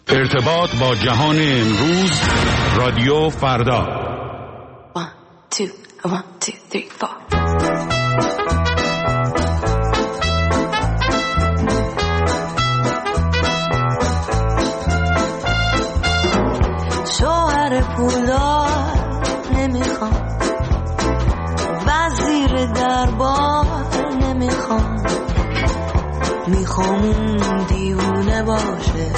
ارتباط با جهان امروز، رادیو فردا. 1 2 1 2 3 4. شوهر پولدار نمیخوام، وزیر دربار نمیخوام، میخوام اون دیوونه باشه،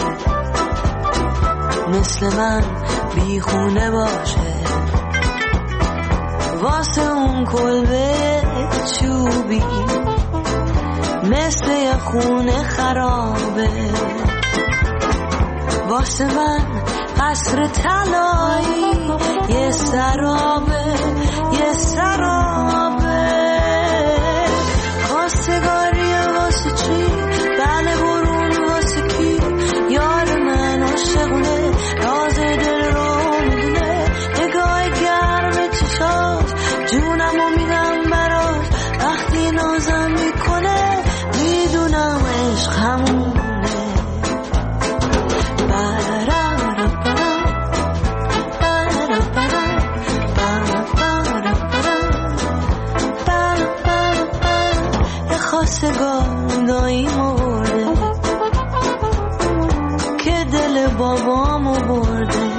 مثل من بیخونه باشه، واسه اون کلبه چوبی مثل یه خونه خرابه، واسه من قصر طلایی یه سرابه، یه سرابه. خواستگاری واسه چی؟ بله برون واسه کی؟ یار من عاشقونه، راز دل رو میدونه، نگاه گرم چشاش جونمو میدم براش، وقتی نازم میکنه میدونم عشق همونه. خواستگار داییمو برده که دل بابامو برده،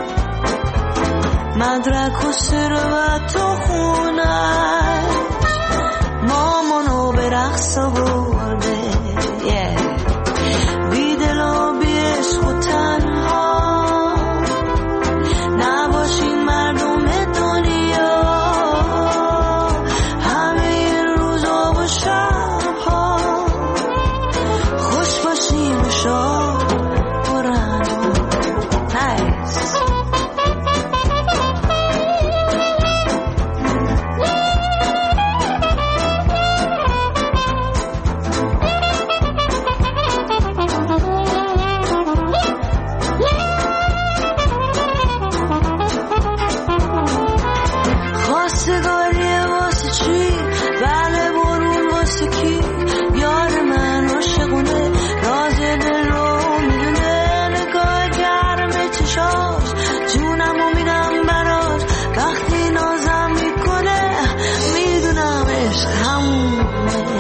مدرک و ثروت و خونش مامانو به رقص برده، بی دل و بی عشق و تنها نباشین مردم دنیا، همه روزا و شبها خوش باشین و شاد برن. خواستگاری واسه چی؟ بله برون واسه کی؟ یار من عاشقونه، راز دل رو میدونه، نگاه گرم چشاش جونمو میدم براش، وقتی نازم میکنه میدونم عشق همونه.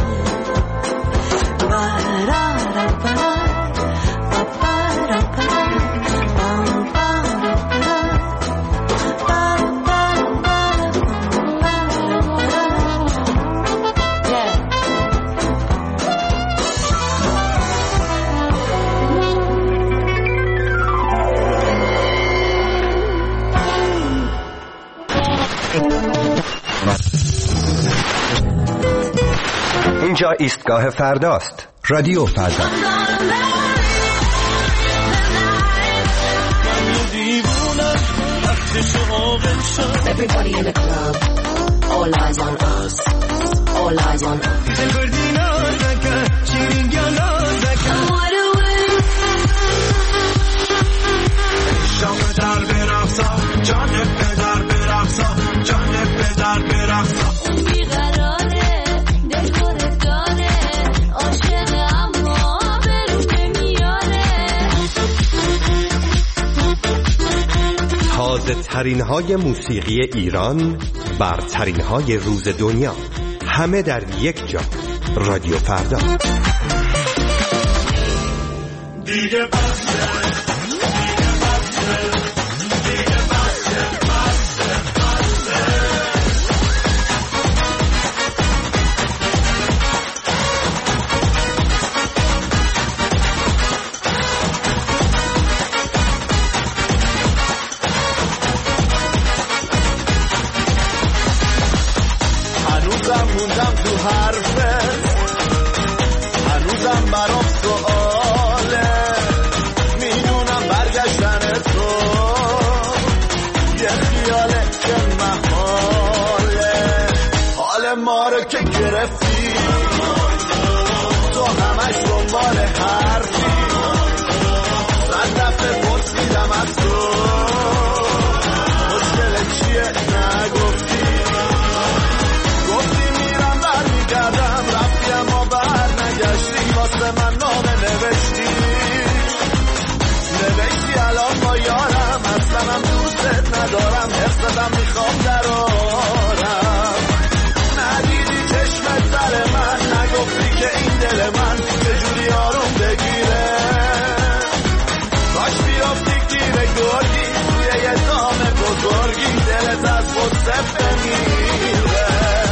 اینجا ایستگاه فرداست، رادیو فردا. Everybody in the club, all eyes on us, all eyes on us. تازه ترین های موسیقی ایران، برترین های روز دنیا، همه در یک جا. رادیو فردا. دیگه بسته. موندم تو حرفت، هنوزم برام سؤاله، میدونم برگشتن تو من میخوام درارم. ندیدی چشمت سر من، نگفتی که این دل من چجوری آروم بگیره. کاش بیافتی گیر گرگی توی یه دام بزرگی، دلت از خود سفته میره.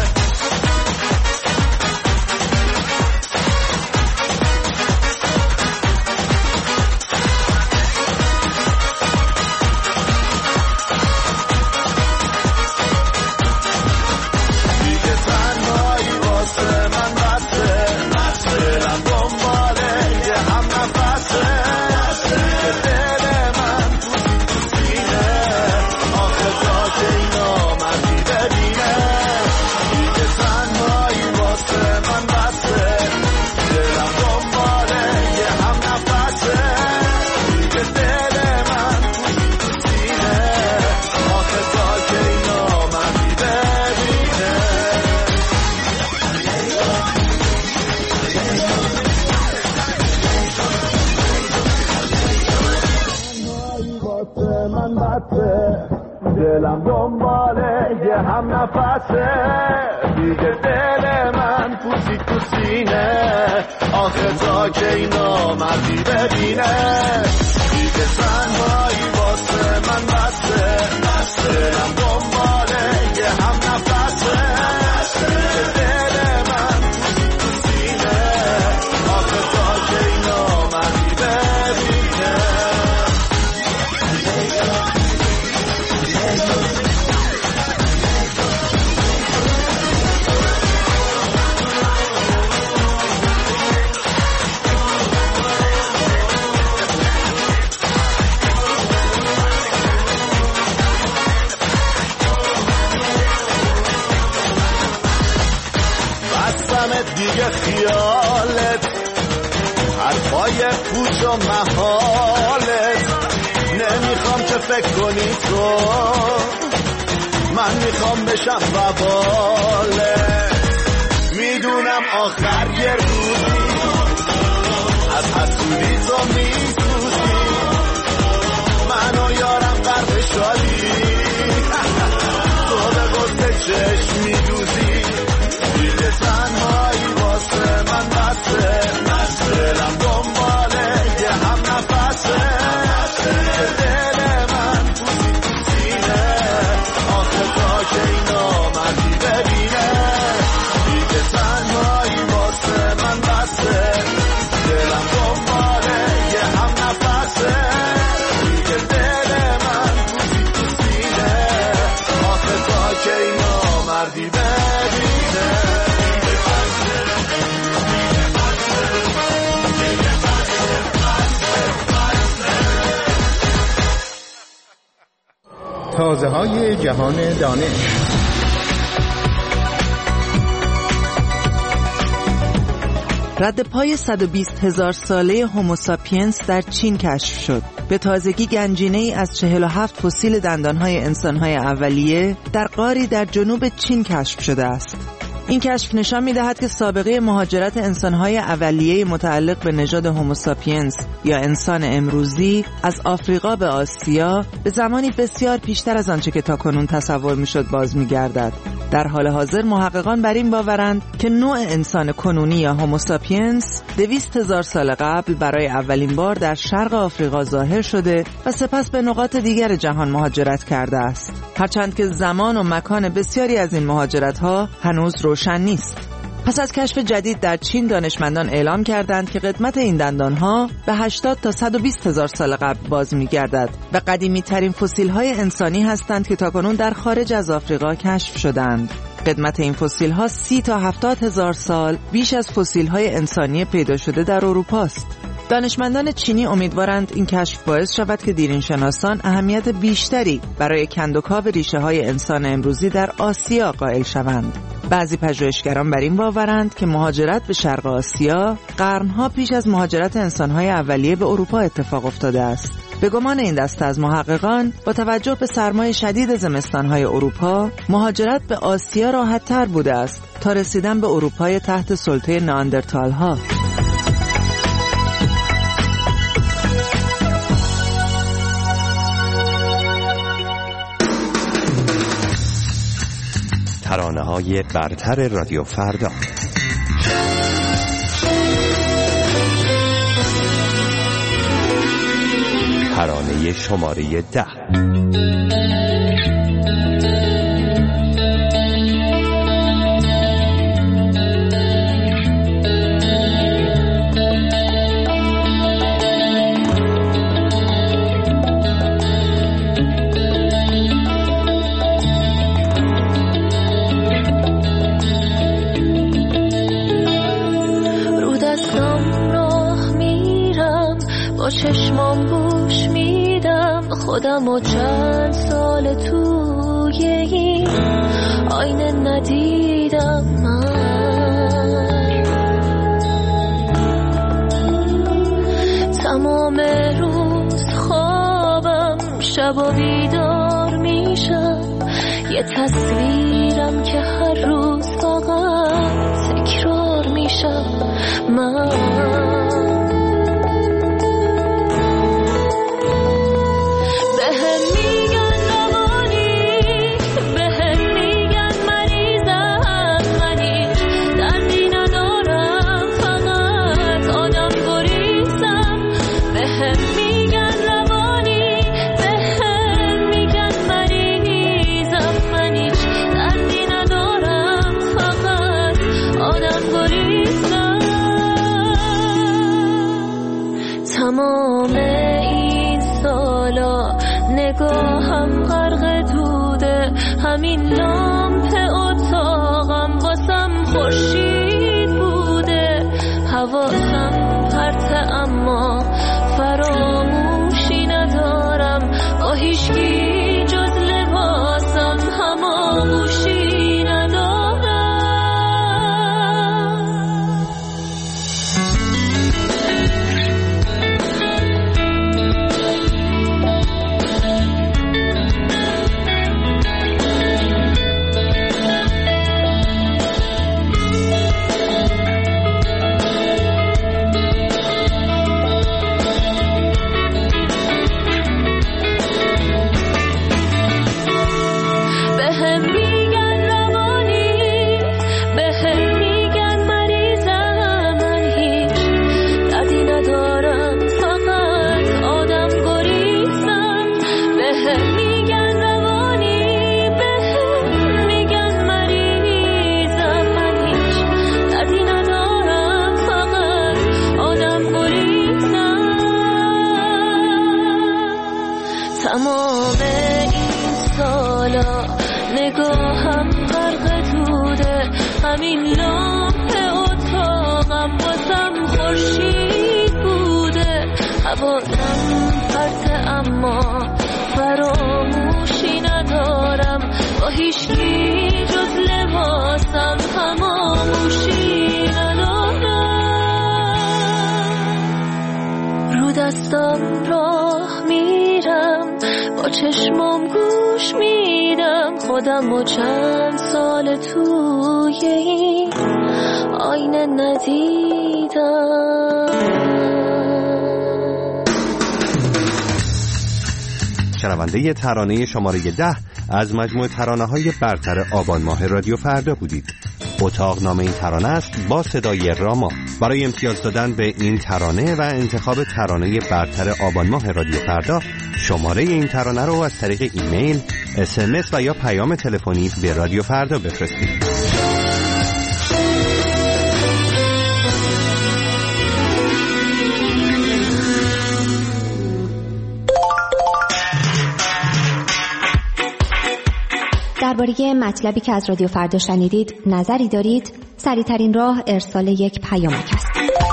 دلم دنباله یه هم نفسه، دیگه دل من پوسی تو سینه، آخه تا که اینا مردی ببینه. دیگه تنهایی واسه من بسته، دلم دنباله یه هم نفسه، دیگه دل من پوسی تو سینه، آخه تا که اینا مردی ببینه. دیگه خیالت حرفای پوچ و محالت، نمیخوام که فکر کنی تو، من میخوام بشم وبالت. میدونم آخر یه روزی از حسودی تو میسوزی، من و یارم غرق شادی، تو به قصد چشم میدوزی. دیگه تنهایی واسه من بسته، دلم دنباله یه هم نفسه، دل من پوسی تو سینه، آخه تا که اینا مردی ببینه. دیگه تنهایی واسه من بسته، دلم دنباله یه هم نفسه، دیگه دل من پوسی تو سینه، آخه تا که اینا مردی ببینه. تازه های جهان دانش. رد پای 120,000 ساله هوموساپینس در چین کشف شد. به تازگی گنجینه‌ای از 47 فسیل دندانهای انسانهای اولیه در غاری در جنوب چین کشف شده است. این کشف نشان می‌دهد که سابقه مهاجرت انسان‌های اولیه متعلق به نژاد هوموساپینس یا انسان امروزی از آفریقا به آسیا به زمانی بسیار پیشتر از آنچه که تاکنون تصور می‌شد باز می‌گردد. در حال حاضر محققان بر این باورند که نوع انسان کنونی یا هوموساپینس 200,000 سال قبل برای اولین بار در شرق آفریقا ظاهر شده و سپس به نقاط دیگر جهان مهاجرت کرده است. هرچند که زمان و مکان بسیاری از این مهاجرت‌ها هنوز روشن نیست. پس از کشف جدید در چین دانشمندان اعلام کردند که قدمت این دندانها به 80 تا 120,000 سال قبل باز می‌گردد و قدیمی‌ترین فسیل‌های انسانی هستند که تاکنون در خارج از آفریقا کشف شدند. قدمت این فسیل‌ها 30 تا 70,000 سال بیش از فسیل‌های انسانی پیدا شده در اروپا است. دانشمندان چینی امیدوارند این کشف باعث شود که دیرینشناسان اهمیت بیشتری برای کندوکاو ریشه‌های انسان امروزی در آسیا قائل شوند. بعضی پژوهشگران بر این باورند که مهاجرت به شرق آسیا قرنها پیش از مهاجرت انسان‌های اولیه به اروپا اتفاق افتاده است. به گمان این دسته از محققان با توجه به سرمای شدید زمستان‌های اروپا، مهاجرت به آسیا راحت‌تر بوده است تا رسیدن به اروپای تحت سلطه نئاندرتال‌ها. ترانه‌های برتر رادیو فردا. ترانه شماره 10. چشمام گوش میدم خودم و چند سال توی این آینه ندیدم من. تمام روز خوابم شب بیدار میشم یه تصویرم که هر روز فقط تکرار میشم من. تمام این سالا نگاهم غرق دوده، همین لامپ اتاقم واسم خورشید بوده. حواسم پرته اما فراموشی ندارم، با هیچکی جز لباسم هماغوشی ندارم. تمام این سالا نگاهم غرق دوده، همین لامپ اتاقم واسم خورشید بوده. حواسم پرته اما فراموشی ندارم، با هیچکی جز لباسم هماغوشی ندارم. رو دستم راه میرم، با چشمام گوش میدم خودم و چند سال توی این آینه ندیدم. شنونده ترانه شماره 10 از مجموعه ترانه‌های برتر آبان ماه رادیو فردا بودید. اتاق نام این ترانه است با صدای راما. برای امتیاز دادن به این ترانه و انتخاب ترانه برتر آبان ماه رادیو فردا، شماره این ترانه رو از طریق ایمیل، SMS و یا پیام تلفنی به رادیو فردا بفرستید. درباره مطلبی که از رادیو فردا شنیدید نظری دارید؟ سریع‌ترین راه ارسال یک پیامک است.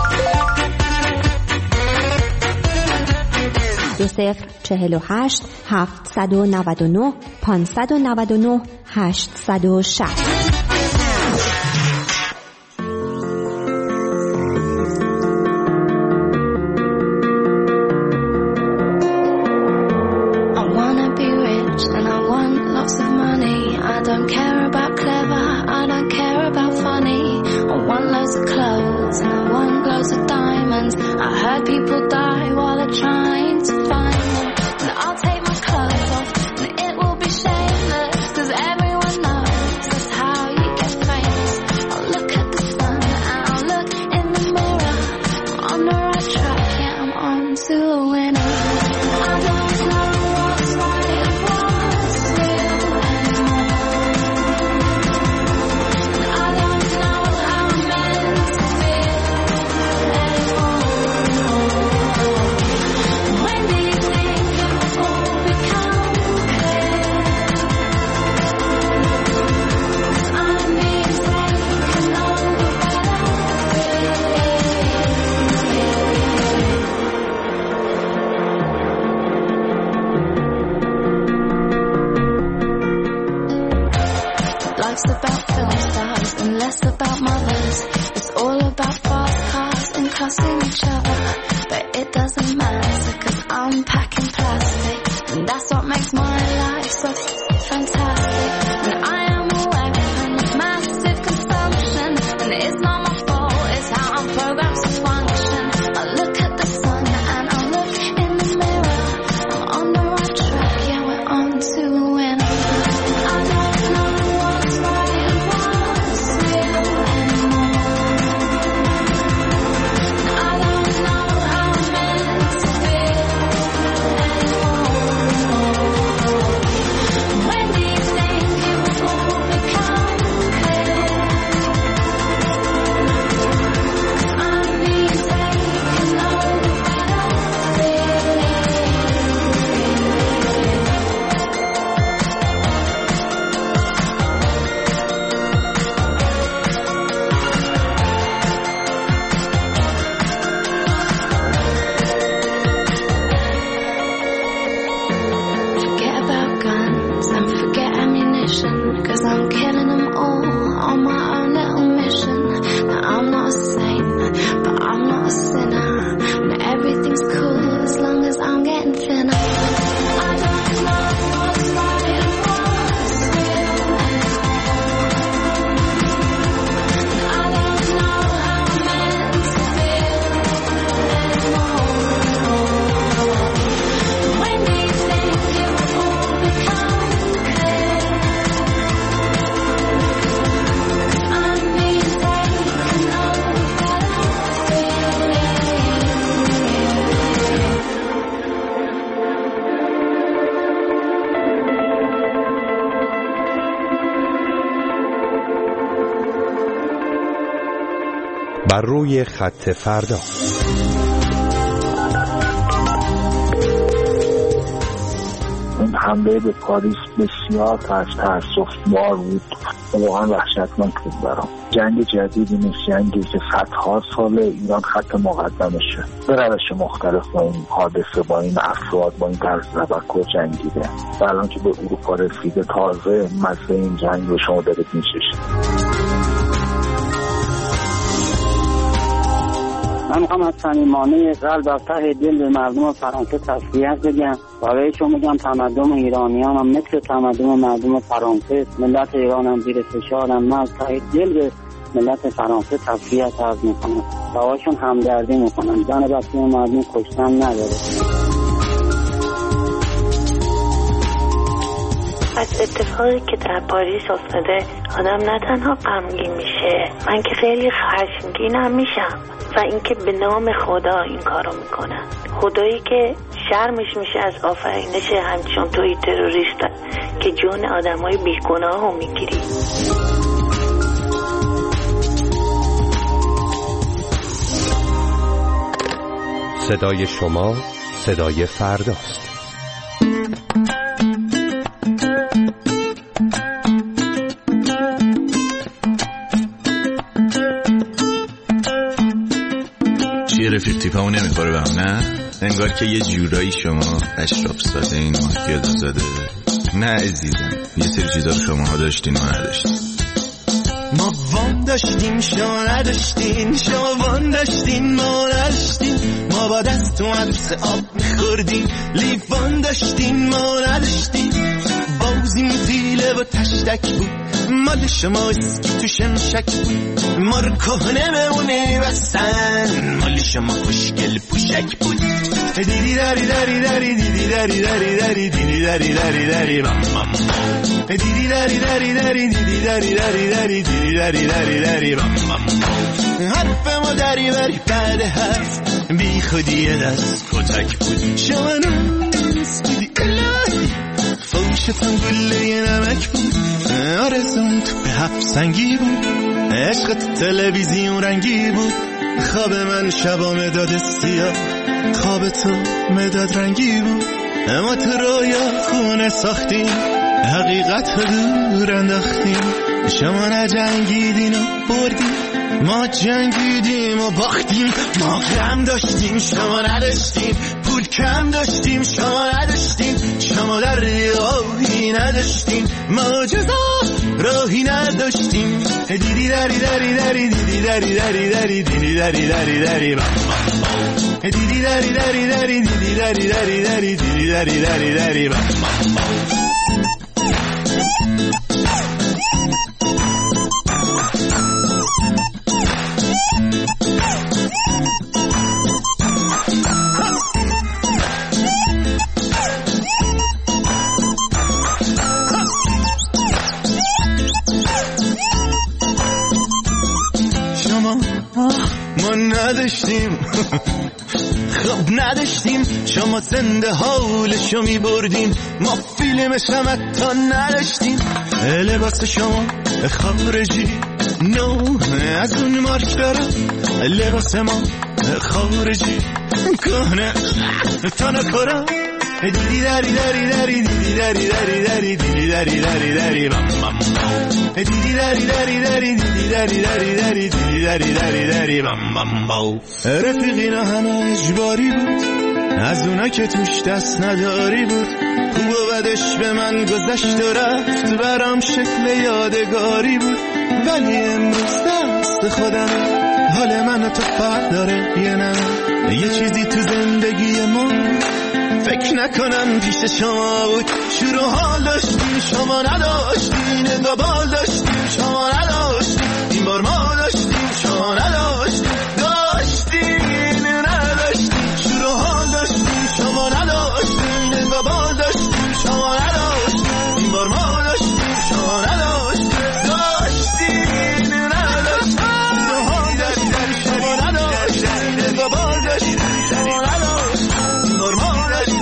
2048 799 599 860. How to a winner. I don't know what's right and what's real anymore. I don't know how I'm meant to feel anymore. When do you think it will all become clear? I'm being taken over by life's about film stars and less about mothers. It's all about fast cars and cussing each other. But it doesn't matter, cause I'm packing plastic, and that's what makes my life so fantastic. And I am a weapon of massive consumption, and it's not my fault, it's how I'm programmed to function. I look at the sun and I look in the mirror. I'm on the right track, yeah, we're on to a winner. I don't know what's right and what's real anymore. I don't know how I'm meant to feel anymore. When do you think it will all become clear? I'm being taken over by the Forget about guns and forget ammunition, cause I'm killing them all on my own little mission. Now I'm not a saint, but I'm not a sinner, and everything's cool as long as I'm getting thinner. I don't know what's right and what's real anymore. I don't know how I'm meant to feel anymore. When do you think it will all become clear? I'm being taken over by the بر روی خط فردا. این حمله به پاریس بسیار تأسف‌بار بود، واقعا وحشتناک بود برام. جنگ جدیدی نیست، جنگی که صدها سال ایران خط مقدمشه. به روش مختلف با این حادثه، با این افراد، با این طرز تفکر جنگیده. و الان که به اروپا رسیده تازه مزه این جنگ رو شما دارید می‌چشید. من میخوام از صمیمانه قلب از ته دل به مردم فرانسه تسلیت بگم. برایشون میگم تمدن ایرانیان هم مثل تمدن مردم فرانسه، ملت ایران هم زیر فشارن. من از ته دل به ملت فرانسه تسلیت عرض میکنم، باهاشون همدردی میکنم. جان بچه مردم کشتن نداره. از اتفاقی که در پاریس افتاده آدم نه تنها غمگین میشه، من که خیلی خشمگینم میشم. و اینکه به نام خدا این کارو میکنن، خدایی که شرمش میشه از آفرینش همچون توی تروریست که جون آدمای بیگناه رو میگیری. صدای شما صدای فرداست. رفیق تیپمو نمیخوره به هم، نه؟ انگار که یه جورایی شما اشراف زاده این مارکیادا زاده. نه عزیزم، یه سری چیزا رو شماها داشتین ما نداشتین. ما وان داشتیم شما نداشتین، شما وان داشتین ما نداشتین. ما با دست تو عدس آب میخوردیم، لیوان داشتین ما نداشتین. بازیم زیله و تشتک بود، مال شما اسکی تو شمشک بود. ما رو کهنه بمونه بستن، مال شما خوشگل پوشک بود. دیدی داری داری داری دیدی داری داری داری دیدی داری داری داری بام بام. دیدی داری داری داری دیدی داری داری داری دیدی داری داری داری بام بام. حرف ما داری بری بعد حرف، بی خودی دست کتک بود. شما نستودی الهی فوشتم گله نمک بود. آرزون تو هفت سنگی بود، عشقت تلویزیون رنگی بود. خواب من شبا مداد سیاه، خواب تو مداد رنگی بود. اما تو رویا خونه ساختیم، حقیقت رو دور انداختیم. شما نجنگیدین و بردیم، ما جنگیدیم و باختیم. ما غم داشتیم شما نداشتیم، پول کم داشتیم شما نداشتیم. شما در راهی نداشتیم، ما جزا راهی نداشتیم. دیدی داری داری داری دیدی داری داری داری دیدی داری داری داری دیدی داری داری داری دیدی داری داری داری دیدی داری داری داری ما نداشتیم خب نداشتیم. شما زنده حالشو می بردین، ما فیلمش هم حتی نداشتیم. لباس شما خارجی نو از اون مارک دارم، لباس ما خارجی کهنه تا نکرم. دیدی داری داری داری دیدی داری داری داری دیدی داری داری داری دیدی داری داری داری دیدی داری داری داری دیدی داری داری داری رفیقینا همه اجباری بود، از اونا که توش دست نداری بود. خوب و بدش به من گذشت و رفت، برام شکل یادگاری بود. ولی امروز دست خودم، حال من و تو فرق داره یه نه. یه چیزی تو زندگی ما فکر نکنم پیش شما بود. شروع حال داشتیم شما نداشتین، قبال داشتیم شما نداشتین. این بار ما داشتیم شما نداشتین، داشتین نداشتین. شروع حال داشتیم شما نداشتین، قبال داشتیم شما نداشتین. این بار ما داشتیم شما نداشتین، داشتین نداشتین. شروع حال داشتیم شما نداشتین، قبال داشتیم شما نداشتین. این بار ما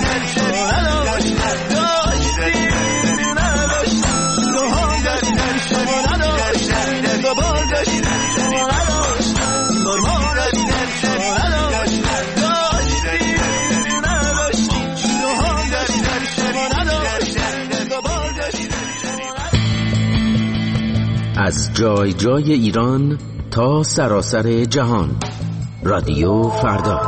از جای جای ایران تا سراسر جهان، رادیو فردا.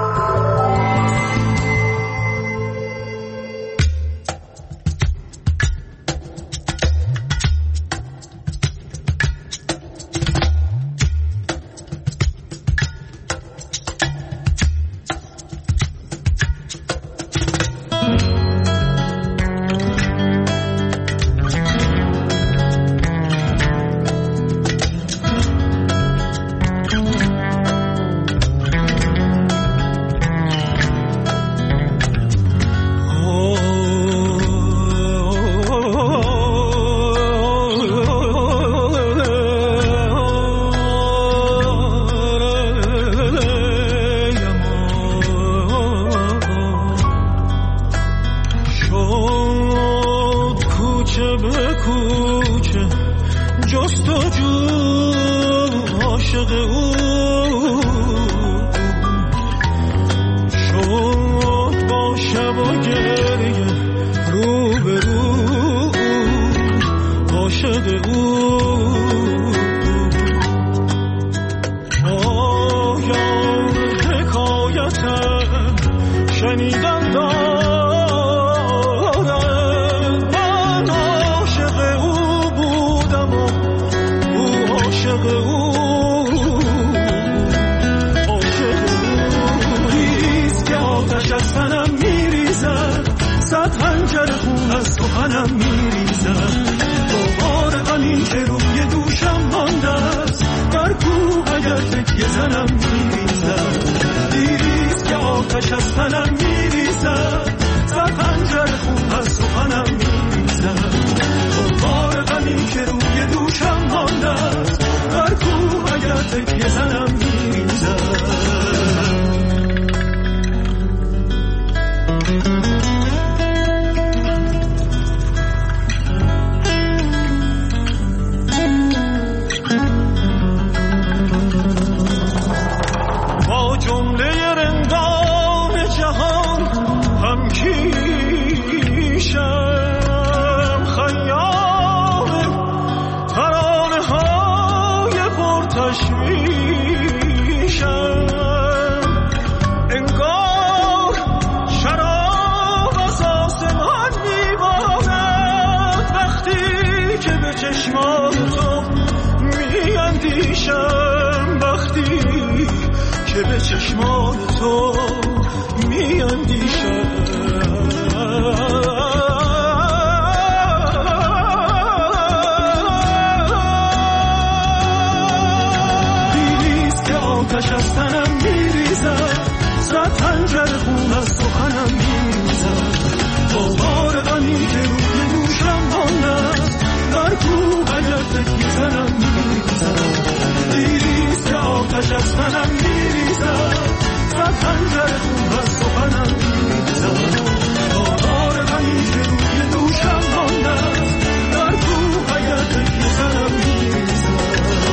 به چشمان تو می اندیشم دیدیست که آتش از تنم میریزد صد خنجر خون از سخنم میریزد بار غمی که روی دوشم مانده در کوه اگر تکی زنم میریزد دیدیست که آتش از تنم صد خنجر خون از سخنم می‌ریزد بار غمی که روی دوشم مانده در کوه اگر تکیه زنم می‌ریزد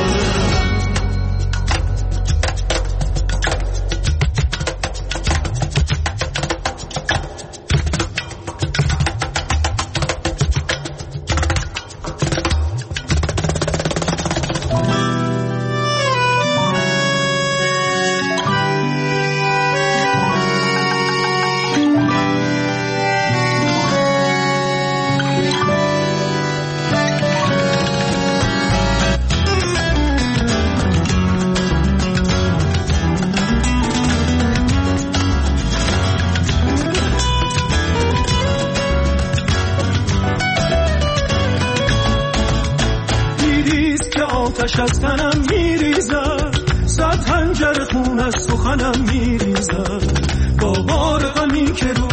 آتش از تنم میریزد صد خنجر خون از سخنم میریزد با بار غمی که رو